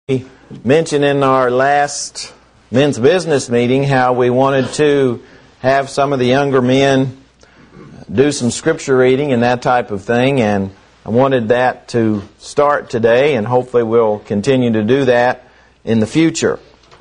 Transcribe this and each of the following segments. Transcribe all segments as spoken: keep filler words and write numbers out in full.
We mentioned in our last men's business meeting how we wanted to have some of the younger men do some scripture reading and that type of thing, and I wanted that to start today, and hopefully we'll continue to do that in the future.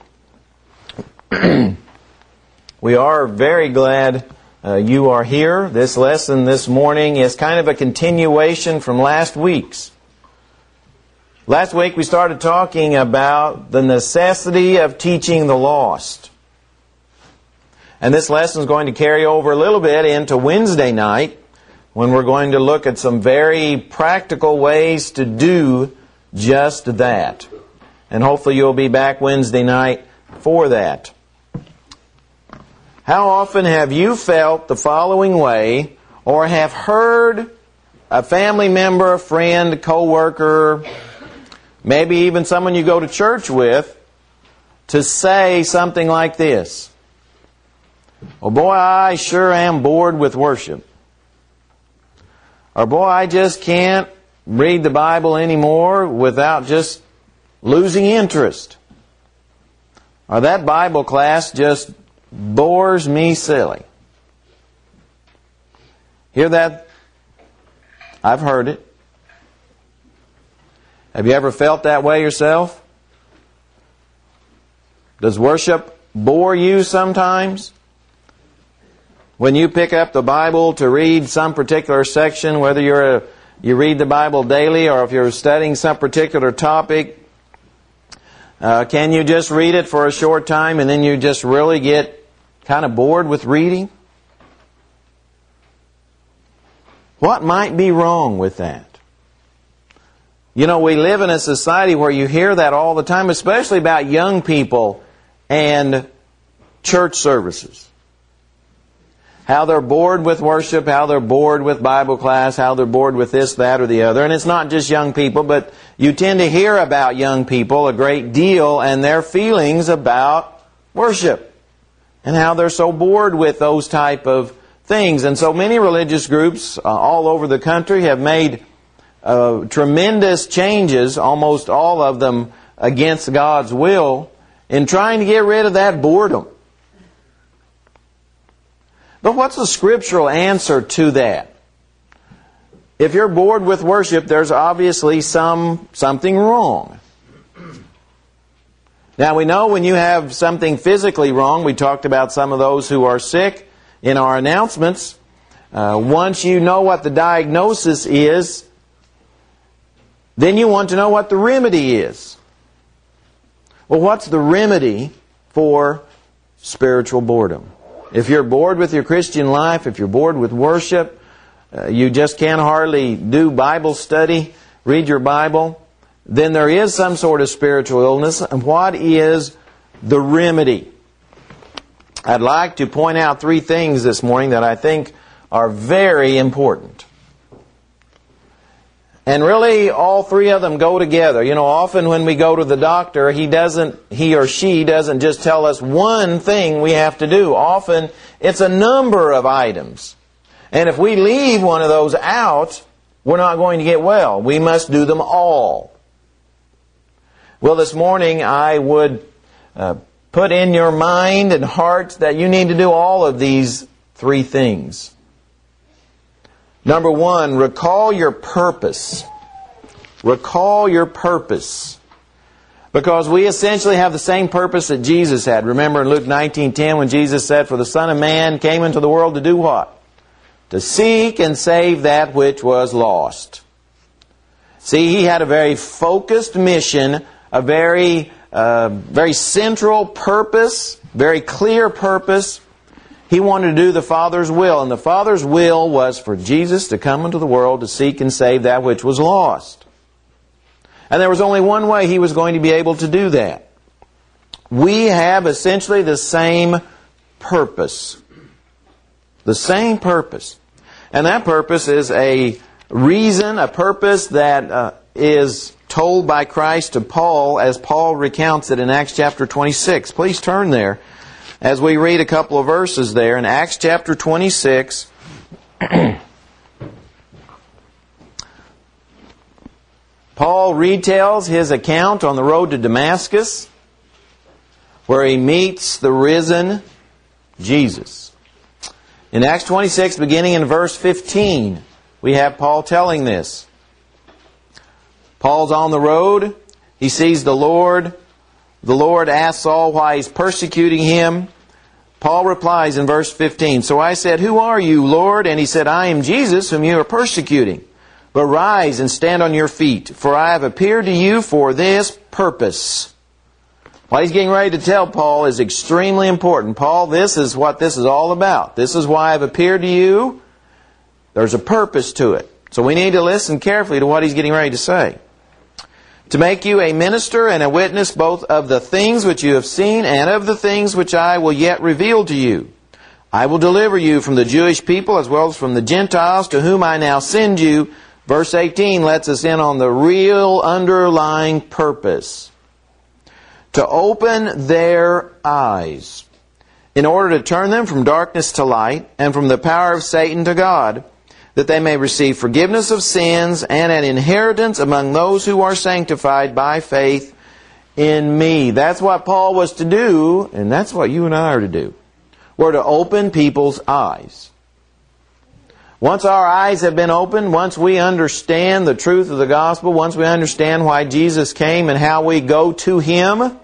We are very glad uh, you are here. This lesson this morning is kind of a continuation from last week's. Last week we started talking about the necessity of teaching the lost. And this lesson is going to carry over a little bit into Wednesday night, when we're going to look at some very practical ways to do just that. And hopefully you'll be back Wednesday night for that. How often have you felt the following way, or have heard a family member, a friend, co-worker, maybe even someone you go to church with, to say something like this: "Oh boy, I sure am bored with worship." Or, "Boy, I just can't read the Bible anymore without just losing interest." Or, "That Bible class just bores me silly." Hear that? I've heard it. Have you ever felt that way yourself? Does worship bore you sometimes? When you pick up the Bible to read some particular section, whether you're a, you read the Bible daily or if you're studying some particular topic, uh, can you just read it for a short time and then you just really get kind of bored with reading? What might be wrong with that? You know, we live in a society where you hear that all the time, especially about young people and church services. How they're bored with worship, how they're bored with Bible class, how they're bored with this, that, or the other. And it's not just young people, but you tend to hear about young people a great deal and their feelings about worship and how they're so bored with those type of things. And so many religious groups uh, all over the country have made Uh, tremendous changes, almost all of them against God's will, in trying to get rid of that boredom. But what's the scriptural answer to that? If you're bored with worship, there's obviously some something wrong. Now we know when you have something physically wrong, we talked about some of those who are sick in our announcements. Uh, once you know what the diagnosis is, then you want to know what the remedy is. Well, what's the remedy for spiritual boredom? If you're bored with your Christian life, if you're bored with worship, uh, you just can't hardly do Bible study, read your Bible, then there is some sort of spiritual illness. And what is the remedy? I'd like to point out three things this morning that I think are very important. And really, all three of them go together. You know, often when we go to the doctor, he doesn't, he or she doesn't just tell us one thing we have to do. Often, it's a number of items. And if we leave one of those out, we're not going to get well. We must do them all. Well, this morning, I would uh, put in your mind and heart that you need to do all of these three things. Number one, recall your purpose. Recall your purpose. Because we essentially have the same purpose that Jesus had. Remember in Luke nineteen ten when Jesus said, "For the Son of Man came into the world to do what? To seek and save that which was lost." See, He had a very focused mission, a very, uh, very central purpose, very clear purpose. He wanted to do the Father's will, and the Father's will was for Jesus to come into the world to seek and save that which was lost. And there was only one way He was going to be able to do that. We have essentially the same purpose. The same purpose. And that purpose is a reason, a purpose that uh, is told by Christ to Paul as Paul recounts it in Acts chapter twenty-six. Please turn there as we read a couple of verses there in Acts chapter twenty-six. Paul retells his account on the road to Damascus, where he meets the risen Jesus. In Acts twenty-six, beginning in verse fifteen, we have Paul telling this. Paul's on the road. He sees the Lord. The Lord asks Saul why he's persecuting him. Paul replies in verse fifteen, "So I said, 'Who are you, Lord?' And he said, 'I am Jesus, whom you are persecuting. But rise and stand on your feet, for I have appeared to you for this purpose.'" What he's getting ready to tell Paul is extremely important. Paul, this is what this is all about. This is why I've appeared to you. There's a purpose to it. So we need to listen carefully to what he's getting ready to say. "To make you a minister and a witness both of the things which you have seen and of the things which I will yet reveal to you. I will deliver you from the Jewish people as well as from the Gentiles, to whom I now send you." Verse eighteen lets us in on the real underlying purpose. "To open their eyes, in order to turn them from darkness to light, and from the power of Satan to God, that they may receive forgiveness of sins and an inheritance among those who are sanctified by faith in me." That's what Paul was to do, and that's what you and I are to do. We're to open people's eyes. Once our eyes have been opened, once we understand the truth of the gospel, once we understand why Jesus came and how we go to Him,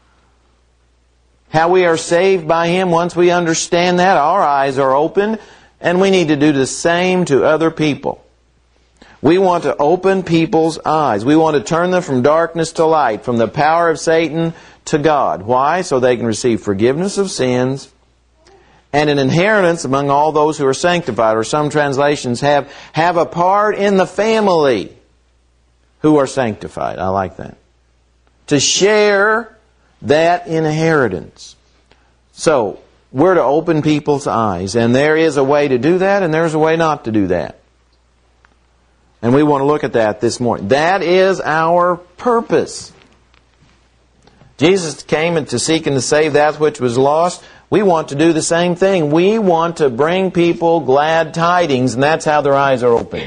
how we are saved by Him, once we understand that, our eyes are opened, and we need to do the same to other people. We want to open people's eyes. We want to turn them from darkness to light, from the power of Satan to God. Why? So they can receive forgiveness of sins and an inheritance among all those who are sanctified, or some translations have, have a part in the family who are sanctified. I like that. To share that inheritance. So, we're to open people's eyes, and there is a way to do that, and there's a way not to do that. And we want to look at that this morning. That is our purpose. Jesus came to seek and to save that which was lost. We want to do the same thing. We want to bring people glad tidings, and that's how their eyes are opened.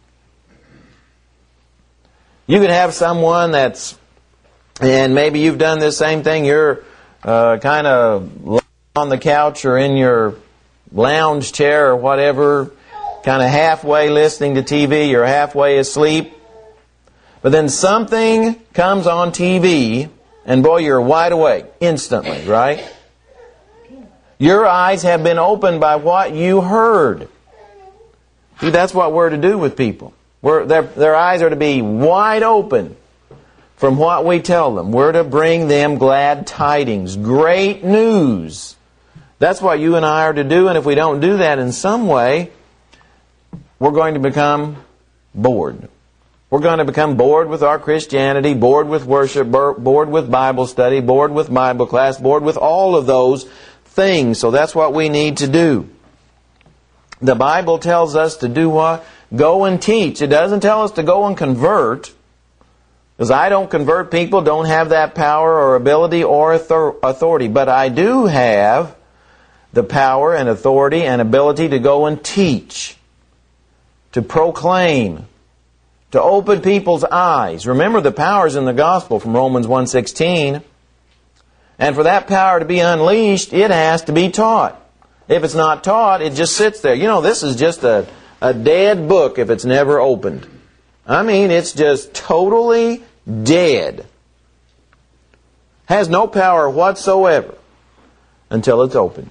You could have someone that's, and maybe you've done this same thing, you're uh, kind of on the couch or in your lounge chair or whatever, kind of halfway listening to T V or halfway asleep. But then something comes on T V, and boy, you're wide awake instantly, right? Your eyes have been opened by what you heard. See, that's what we're to do with people. We're, their, their eyes are to be wide open from what we tell them. We're to bring them glad tidings, great news. That's what you and I are to do, and if we don't do that in some way, we're going to become bored. We're going to become bored with our Christianity, bored with worship, bored with Bible study, bored with Bible class, bored with all of those things. So that's what we need to do. The Bible tells us to do what? Go and teach. It doesn't tell us to go and convert. Because I don't convert people, don't have that power or ability or authority. But I do have the power and authority and ability to go and teach, to proclaim, to open people's eyes. Remember, the power is in the gospel from Romans one sixteen. And for that power to be unleashed, it has to be taught. If it's not taught, it just sits there. You know, this is just a, a dead book if it's never opened. I mean, it's just totally dead. Has no power whatsoever until it's opened.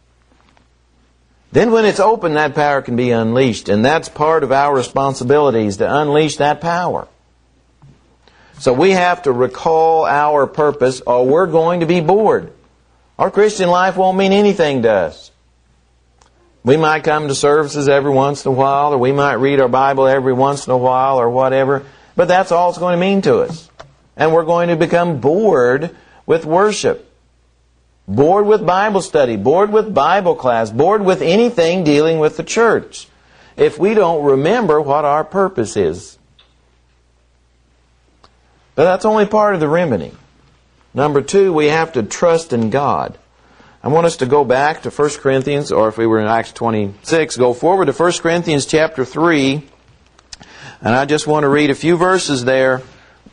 Then when it's open, that power can be unleashed. And that's part of our responsibilities, to unleash that power. So we have to recall our purpose, or we're going to be bored. Our Christian life won't mean anything to us. We might come to services every once in a while, or we might read our Bible every once in a while, or whatever. But that's all it's going to mean to us. And we're going to become bored with worship. Bored with Bible study, bored with Bible class, bored with anything dealing with the church, if we don't remember what our purpose is. But that's only part of the remedy. Number two, we have to trust in God. I want us to go back to First Corinthians, or if we were in Acts twenty-six, go forward to First Corinthians chapter three. And I just want to read a few verses there.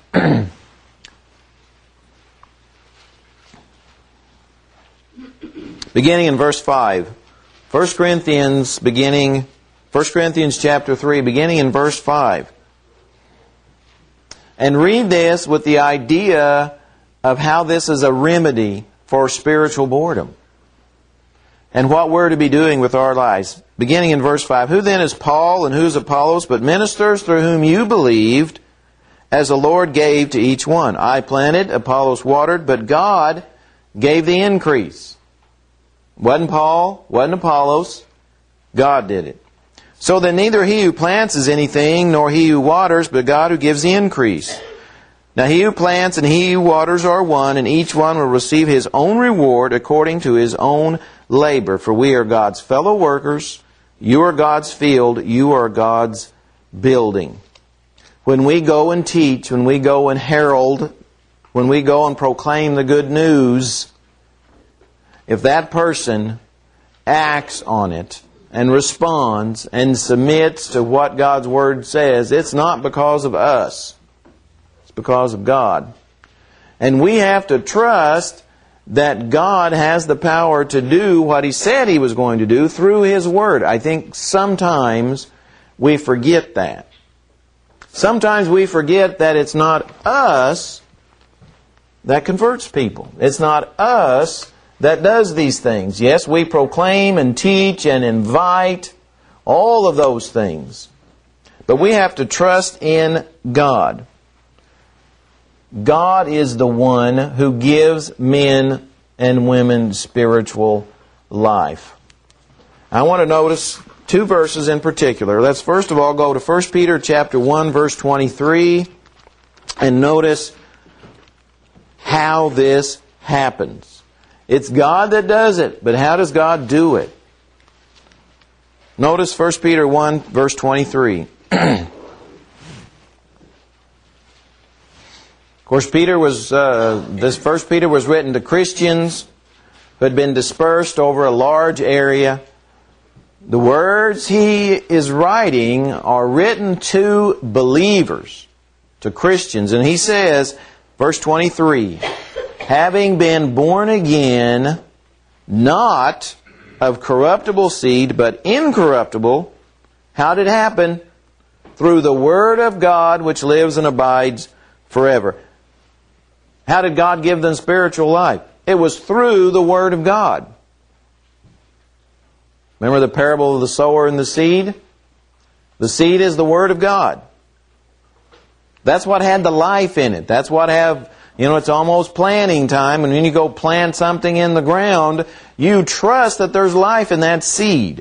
Beginning in verse five. First Corinthians, beginning, First Corinthians chapter three, beginning in verse five. And read this with the idea of how this is a remedy for spiritual boredom. And what we're to be doing with our lives. Beginning in verse five. Who then is Paul and who is Apollos, but ministers through whom you believed, as the Lord gave to each one? I planted, Apollos watered, but God gave the increase. Wasn't Paul, wasn't Apollos, God did it. So then neither he who plants is anything, nor he who waters, but God who gives the increase. Now he who plants and he who waters are one, and each one will receive his own reward according to his own labor. For we are God's fellow workers. You are God's field. You are God's building. When we go and teach, when we go and herald, when we go and proclaim the good news, if that person acts on it and responds and submits to what God's Word says, it's not because of us. It's because of God. And we have to trust that God has the power to do what He said He was going to do through His Word. I think sometimes we forget that. Sometimes we forget that it's not us that converts people. It's not us that does these things. Yes, we proclaim and teach and invite, all of those things. But we have to trust in God. God is the one who gives men and women spiritual life. I want to notice two verses in particular. Let's first of all go to First Peter chapter one, verse twenty-three, and notice how this happens. It's God that does it, but how does God do it? Notice First Peter one, verse twenty-three. Of course, Peter was uh, this First Peter was written to Christians who had been dispersed over a large area. The words he is writing are written to believers, to Christians, and he says, verse twenty-three, having been born again, not of corruptible seed, but incorruptible. How did it happen? Through the Word of God, which lives and abides forever. How did God give them spiritual life? It was through the Word of God. Remember the parable of the sower and the seed? The seed is the Word of God. That's what had the life in it. That's what have... You know, it's almost planting time, and when you go plant something in the ground, you trust that there's life in that seed.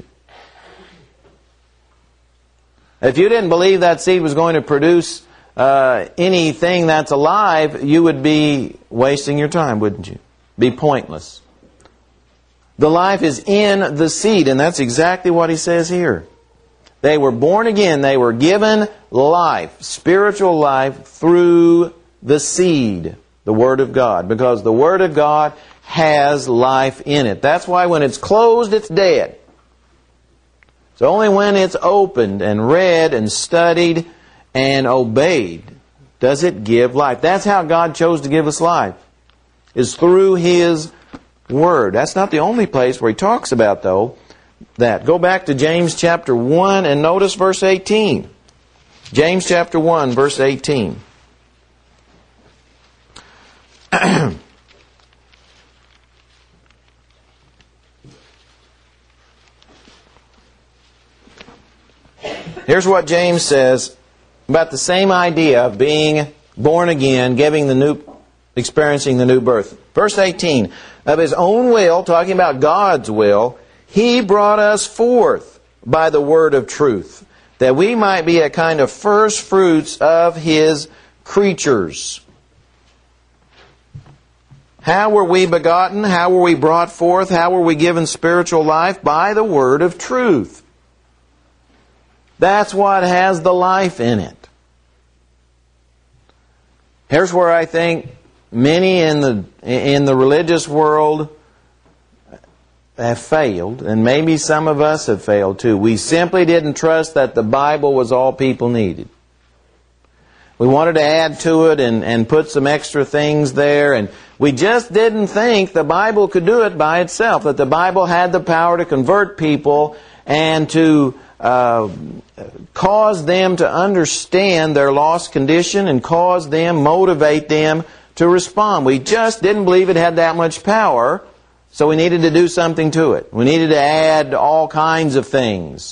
If you didn't believe that seed was going to produce uh, anything that's alive, you would be wasting your time, wouldn't you? Be pointless. The life is in the seed, and that's exactly what he says here. They were born again. They were given life, spiritual life, through the seed, the Word of God, because the Word of God has life in it. That's why when it's closed, it's dead. It's only when it's opened and read and studied and obeyed does it give life. That's how God chose to give us life, is through His Word. That's not the only place where He talks about, though, that. Go back to James chapter one and notice verse eighteen. James chapter one, verse eighteen. Here's what James says about the same idea of being born again, giving the new, experiencing the new birth. Verse eighteen, of His own will, talking about God's will, He brought us forth by the word of truth, that we might be a kind of first fruits of His creatures. How were we begotten? How were we brought forth? How were we given spiritual life? By the word of truth. That's what has the life in it. Here's where I think many in the in the religious world have failed, and maybe some of us have failed too. We simply didn't trust that the Bible was all people needed. We wanted to add to it and, and put some extra things there. And we just didn't think the Bible could do it by itself, that the Bible had the power to convert people and to uh, cause them to understand their lost condition and cause them, motivate them to respond. We just didn't believe it had that much power, so we needed to do something to it. We needed to add all kinds of things.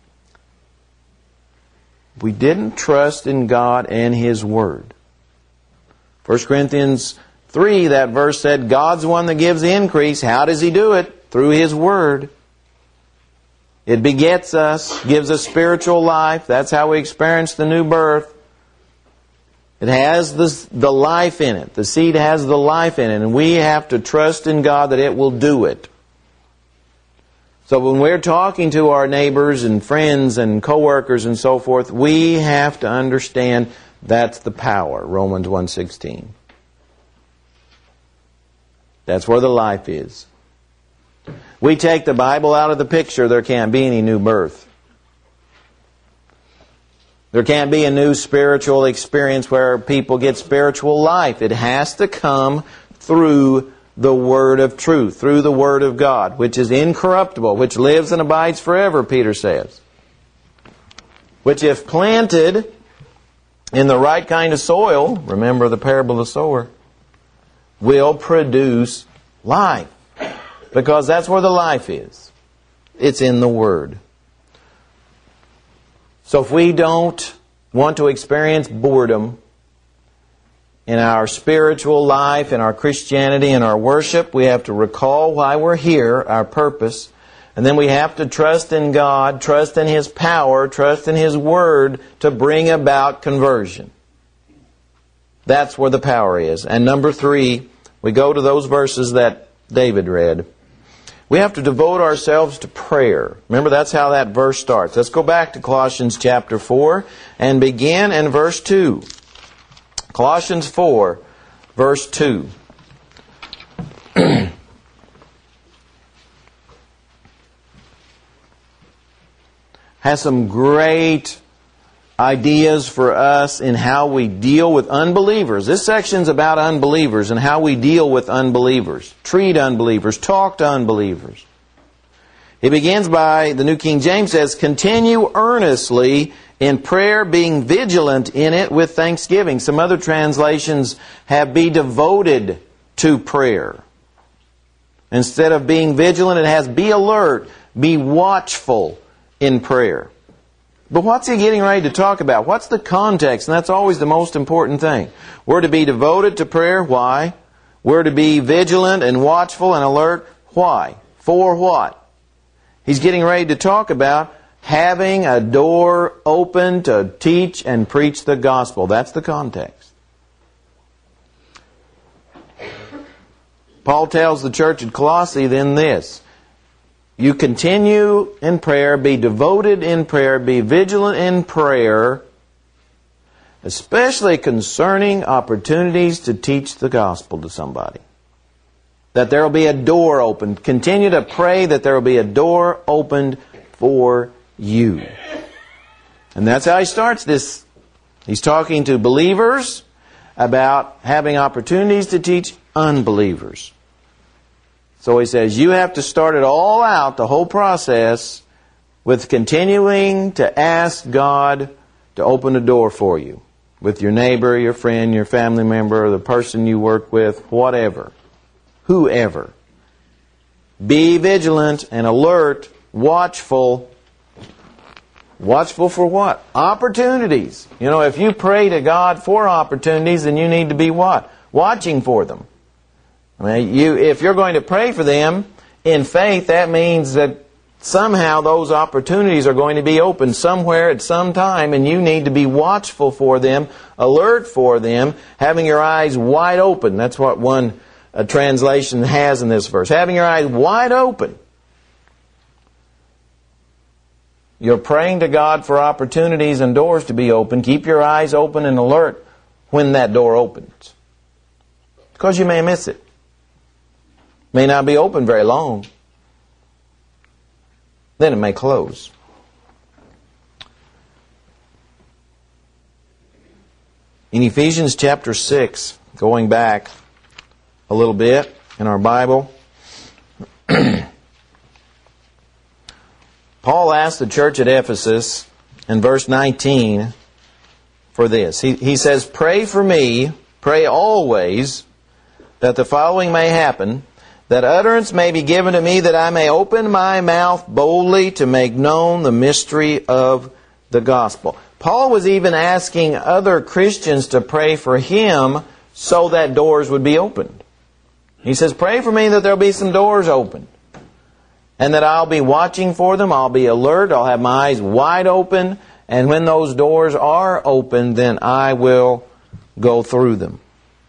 We didn't trust in God and His Word. First Corinthians three, that verse said, God's the one that gives the increase. How does He do it? Through His Word. It begets us, gives us spiritual life. That's how we experience the new birth. It has the, the life in it. The seed has the life in it. And we have to trust in God that it will do it. So when we're talking to our neighbors and friends and coworkers and so forth, we have to understand that's the power. Romans one sixteen. That's where the life is. We take the Bible out of the picture, there can't be any new birth. There can't be a new spiritual experience where people get spiritual life. It has to come through the Word of truth, through the Word of God, which is incorruptible, which lives and abides forever, Peter says. Which if planted in the right kind of soil, remember the parable of the sower, will produce life. Because that's where the life is. It's in the Word. So if we don't want to experience boredom in our spiritual life, in our Christianity, in our worship, we have to recall why we're here, our purpose, and then we have to trust in God, trust in His power, trust in His Word to bring about conversion. That's where the power is. And number three, we go to those verses that David read. We have to devote ourselves to prayer. Remember, that's how that verse starts. Let's go back to Colossians chapter four and begin in verse two. Colossians four, verse two. Has some great ideas for us in how we deal with unbelievers. This section's about unbelievers and how we deal with unbelievers, treat unbelievers, talk to unbelievers. It begins by, the New King James says, continue earnestly in prayer, being vigilant in it with thanksgiving. Some other translations have be devoted to prayer. Instead of being vigilant, it has be alert, be watchful in prayer. But what's he getting ready to talk about? What's the context? And that's always the most important thing. We're to be devoted to prayer. Why? We're to be vigilant and watchful and alert. Why? For what? He's getting ready to talk about having a door open to teach and preach the gospel. That's the context. Paul tells the church at Colossae then this: you continue in prayer, be devoted in prayer, be vigilant in prayer, especially concerning opportunities to teach the gospel to somebody. That there will be a door opened. Continue to pray that there will be a door opened for you. And that's how he starts this. He's talking to believers about having opportunities to teach unbelievers. So he says, you have to start it all out, the whole process, with continuing to ask God to open a door for you. With your neighbor, your friend, your family member, the person you work with, whatever. Whoever. Be vigilant and alert, watchful. Watchful for what? Opportunities. You know, if you pray to God for opportunities, then you need to be what? Watching for them. I mean, you, if you're going to pray for them in faith, that means that somehow those opportunities are going to be open somewhere at some time, and you need to be watchful for them, alert for them, having your eyes wide open. That's what one uh, translation has in this verse. Having your eyes wide open. You're praying to God for opportunities and doors to be open. Keep your eyes open and alert when that door opens, because you may miss it. May not be open very long. Then it may close. In Ephesians chapter six, going back a little bit in our Bible, Paul asked the church at Ephesus in verse nineteen for this. He, he says, "Pray for me, pray always, that the following may happen, that utterance may be given to me, that I may open my mouth boldly to make known the mystery of the gospel." Paul was even asking other Christians to pray for him so that doors would be opened. He says, "Pray for me that there'll be some doors opened, and that I'll be watching for them, I'll be alert, I'll have my eyes wide open, and when those doors are open, then I will go through them."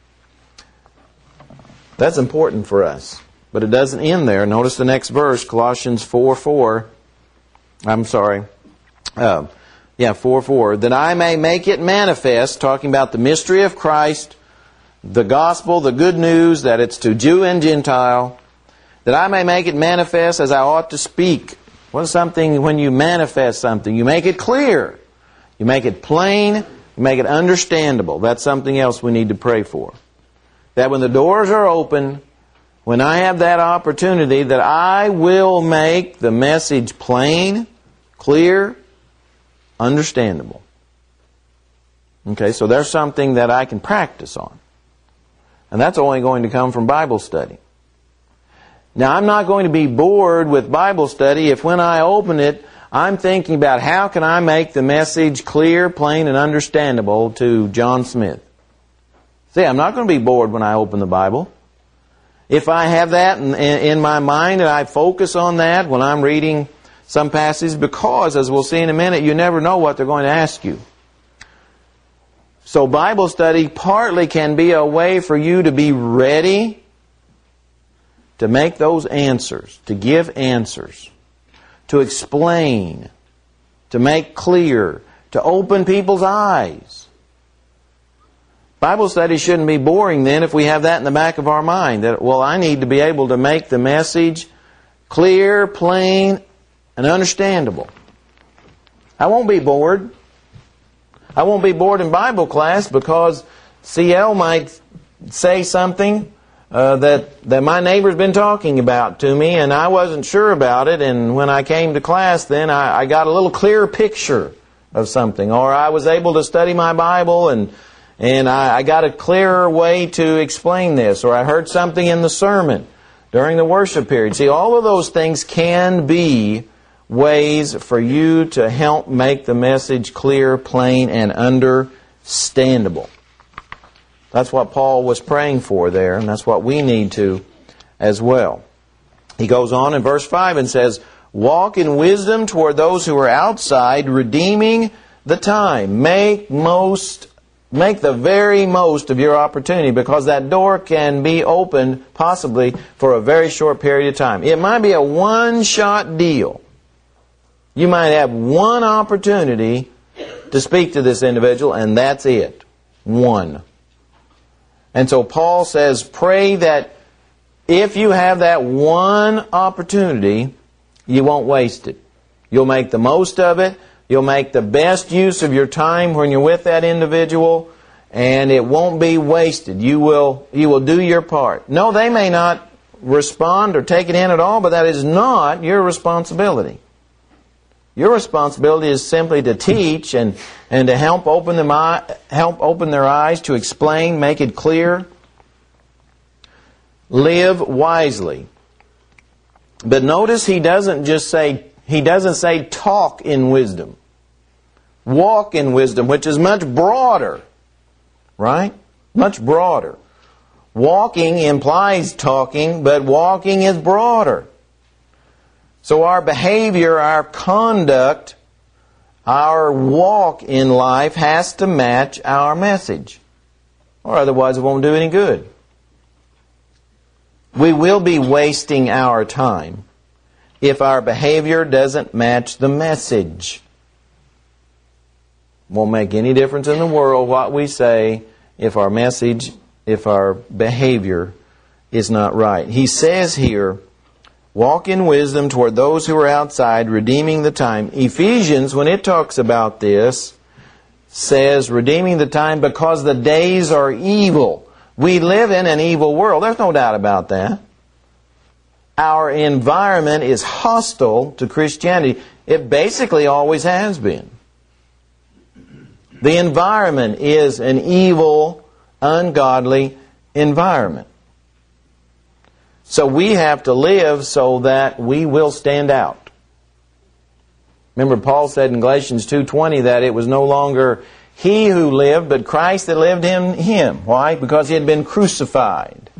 That's important for us. But it doesn't end there. Notice the next verse, Colossians four four. I'm sorry. Uh, yeah, four four. "That I may make it manifest," talking about the mystery of Christ, the gospel, the good news, that it's to Jew and Gentile, "that I may make it manifest as I ought to speak." What is something when you manifest something? You make it clear. You make it plain. You make it understandable. That's something else we need to pray for. That when the doors are open, when I have that opportunity, that I will make the message plain, clear, understandable. Okay, so there's something that I can practice on. And that's only going to come from Bible study. Now, I'm not going to be bored with Bible study if when I open it, I'm thinking about how can I make the message clear, plain, and understandable to John Smith. See, I'm not going to be bored when I open the Bible. If I have that in, in my mind and I focus on that when I'm reading some passages, because, as we'll see in a minute, you never know what they're going to ask you. So Bible study partly can be a way for you to be ready to make those answers, to give answers, to explain, to make clear, to open people's eyes. Bible study shouldn't be boring then if we have that in the back of our mind. That, well, I need to be able to make the message clear, plain, and understandable. I won't be bored. I won't be bored in Bible class because C L might say something uh, that, that my neighbor's been talking about to me and I wasn't sure about it, and when I came to class then I, I got a little clearer picture of something. Or I was able to study my Bible and And I, I got a clearer way to explain this. Or I heard something in the sermon during the worship period. See, all of those things can be ways for you to help make the message clear, plain, and understandable. That's what Paul was praying for there, and that's what we need to as well. He goes on in verse five and says, "Walk in wisdom toward those who are outside, redeeming the time." Make most Make the very most of your opportunity, because that door can be opened possibly for a very short period of time. It might be a one-shot deal. You might have one opportunity to speak to this individual, and that's it. One. And so Paul says, pray that if you have that one opportunity, you won't waste it. You'll make the most of it. You'll make the best use of your time when you're with that individual, and it won't be wasted. You will, you will do your part. No, they may not respond or take it in at all, but that is not your responsibility. Your responsibility is simply to teach and, and to help open them eye, help open their eyes, to explain, make it clear. Live wisely. But notice he doesn't just say, he doesn't say talk in wisdom. Walk in wisdom, which is much broader. Right? Much broader. Walking implies talking, but walking is broader. So our behavior, our conduct, our walk in life has to match our message. Or otherwise it won't do any good. We will be wasting our time if our behavior doesn't match the message. Won't make any difference in the world what we say if our message, if our behavior is not right. He says here, walk in wisdom toward those who are outside, redeeming the time. Ephesians, when it talks about this, says, redeeming the time because the days are evil. We live in an evil world. There's no doubt about that. Our environment is hostile to Christianity. It basically always has been. The environment is an evil, ungodly environment. So we have to live so that we will stand out. Remember, Paul said in Galatians two twenty that it was no longer he who lived, but Christ that lived in him. Why? Because he had been crucified.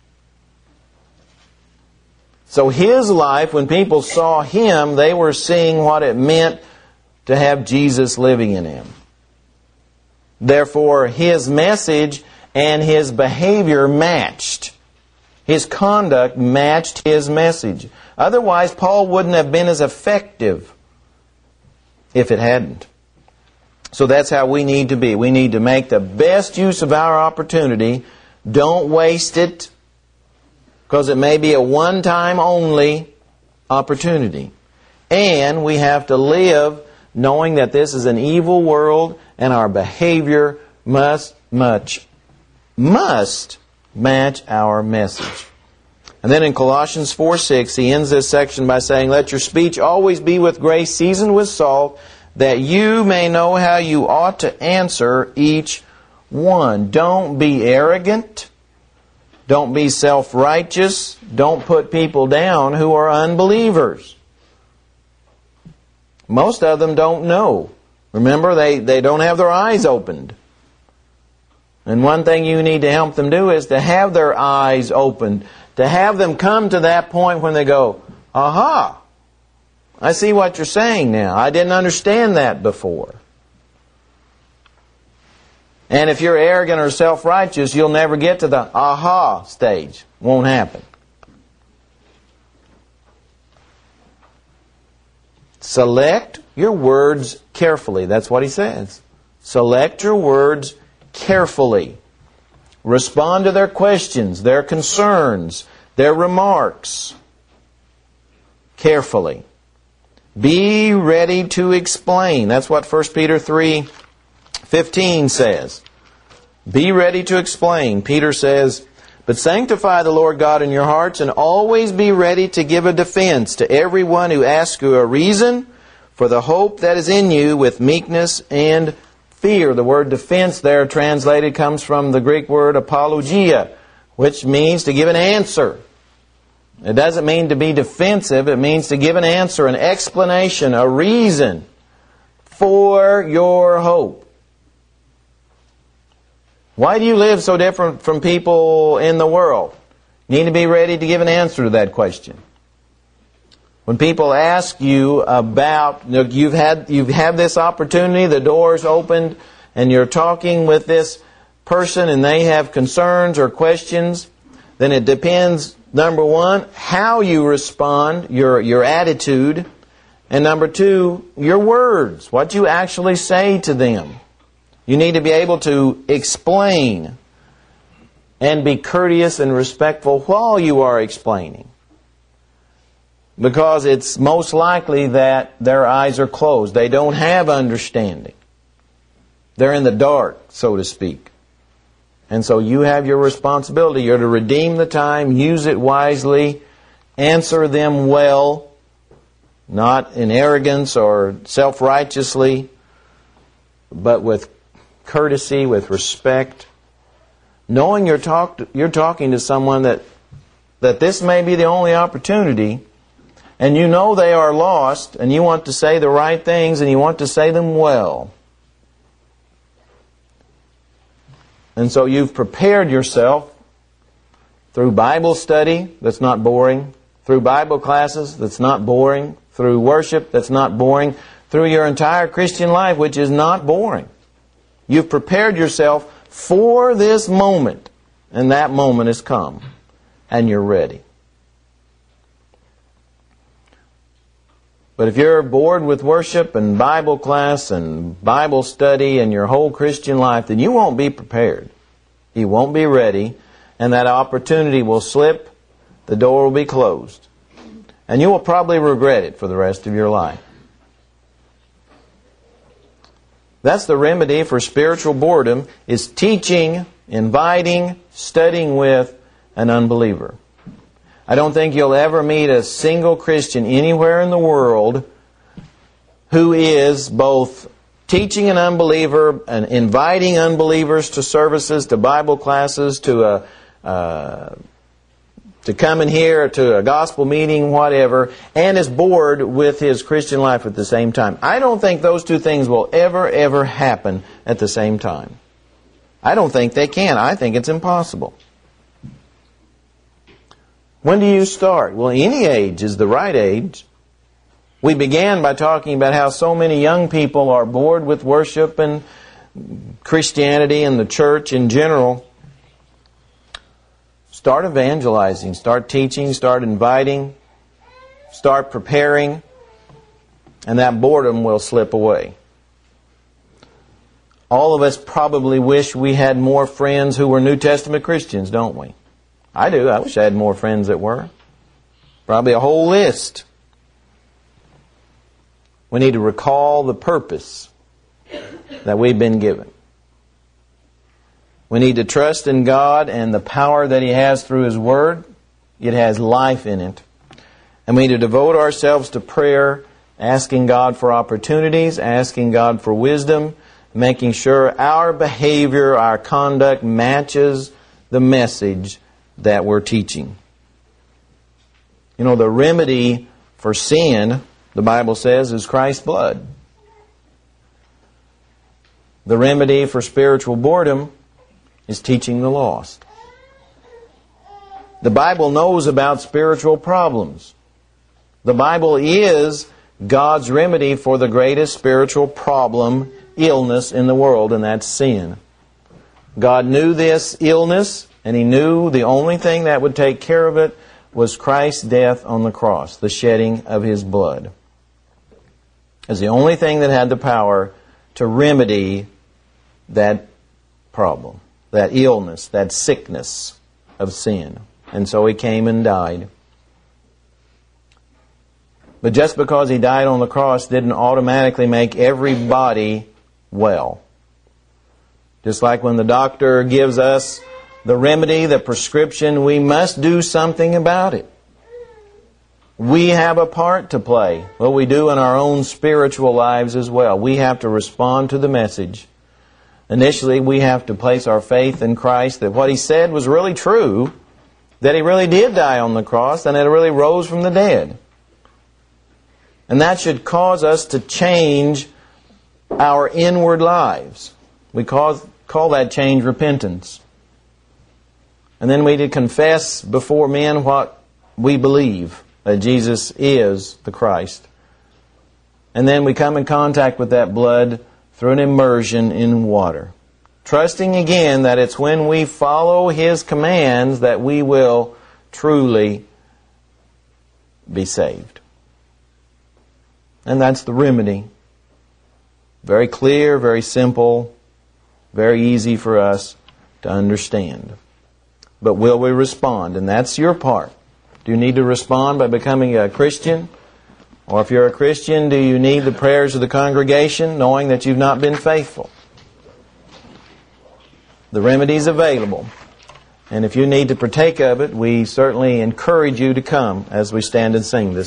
So his life, when people saw him, they were seeing what it meant to have Jesus living in him. Therefore, his message and his behavior matched. His conduct matched his message. Otherwise, Paul wouldn't have been as effective if it hadn't. So that's how we need to be. We need to make the best use of our opportunity. Don't waste it, because it may be a one-time only opportunity. And we have to live knowing that this is an evil world and our behavior must, much, must match our message. And then in Colossians four six, he ends this section by saying, let your speech always be with grace, seasoned with salt, that you may know how you ought to answer each one. Don't be arrogant. Don't be self-righteous. Don't put people down who are unbelievers. Most of them don't know. Remember, they, they don't have their eyes opened. And one thing you need to help them do is to have their eyes opened. To have them come to that point when they go, aha, I see what you're saying now. I didn't understand that before. And if you're arrogant or self-righteous, you'll never get to the aha stage. Won't happen. Select your words carefully. That's what he says. Select your words carefully. Respond to their questions, their concerns, their remarks carefully. Be ready to explain. That's what First Peter three fifteen says. Be ready to explain. Peter says, but sanctify the Lord God in your hearts, and always be ready to give a defense to everyone who asks you a reason for the hope that is in you with meekness and fear. The word defense there translated comes from the Greek word apologia, which means to give an answer. It doesn't mean to be defensive. It means to give an answer, an explanation, a reason for your hope. Why do you live so different from people in the world? You need to be ready to give an answer to that question. When people ask you about, you know, you've had you've had this opportunity, the door's opened, and you're talking with this person and they have concerns or questions, then it depends, number one, how you respond, your your attitude, and number two, your words, what you actually say to them. You need to be able to explain and be courteous and respectful while you are explaining. Because it's most likely that their eyes are closed. They don't have understanding. They're in the dark, so to speak. And so you have your responsibility. You're to redeem the time, use it wisely, answer them well, not in arrogance or self-righteously, but with courtesy, with respect, knowing you're, talk, you're talking to someone that, that this may be the only opportunity, and you know they are lost, and you want to say the right things, and you want to say them well. And so you've prepared yourself through Bible study that's not boring, through Bible classes that's not boring, through worship that's not boring, through your entire Christian life, which is not boring. You've prepared yourself for this moment, and that moment has come, and you're ready. But if you're bored with worship and Bible class and Bible study and your whole Christian life, then you won't be prepared. You won't be ready, and that opportunity will slip, the door will be closed, and you will probably regret it for the rest of your life. That's the remedy for spiritual boredom, is teaching, inviting, studying with an unbeliever. I don't think you'll ever meet a single Christian anywhere in the world who is both teaching an unbeliever and inviting unbelievers to services, to Bible classes, to a uh, to come in here, to a gospel meeting, whatever, and is bored with his Christian life at the same time. I don't think those two things will ever, ever happen at the same time. I don't think they can. I think it's impossible. When do you start? Well, any age is the right age. We began by talking about how so many young people are bored with worship and Christianity and the church in general. Start evangelizing, start teaching, start inviting, start preparing, and that boredom will slip away. All of us probably wish we had more friends who were New Testament Christians, don't we? I do. I wish I had more friends that were. Probably a whole list. We need to recall the purpose that we've been given. We need to trust in God and the power that He has through His Word. It has life in it. And we need to devote ourselves to prayer, asking God for opportunities, asking God for wisdom, making sure our behavior, our conduct matches the message that we're teaching. You know, the remedy for sin, the Bible says, is Christ's blood. The remedy for spiritual boredom is teaching the lost. The Bible knows about spiritual problems. The Bible is God's remedy for the greatest spiritual problem, illness in the world, and that's sin. God knew this illness, and He knew the only thing that would take care of it was Christ's death on the cross, the shedding of His blood. It's the only thing that had the power to remedy that problem, that illness, that sickness of sin. And so He came and died. But just because He died on the cross didn't automatically make everybody well. Just like when the doctor gives us the remedy, the prescription, we must do something about it. We have a part to play. What we do in our own spiritual lives as well. We have to respond to the message. Initially, we have to place our faith in Christ, that what He said was really true, that He really did die on the cross, and that He really rose from the dead. And that should cause us to change our inward lives. We call, call that change repentance. And then we to confess before men what we believe, that Jesus is the Christ. And then we come in contact with that blood through an immersion in water. Trusting again that it's when we follow His commands that we will truly be saved. And that's the remedy. Very clear, very simple, very easy for us to understand. But will we respond? And that's your part. Do you need to respond by becoming a Christian? Or if you're a Christian, do you need the prayers of the congregation, knowing that you've not been faithful? The remedy is available. And if you need to partake of it, we certainly encourage you to come as we stand and sing this.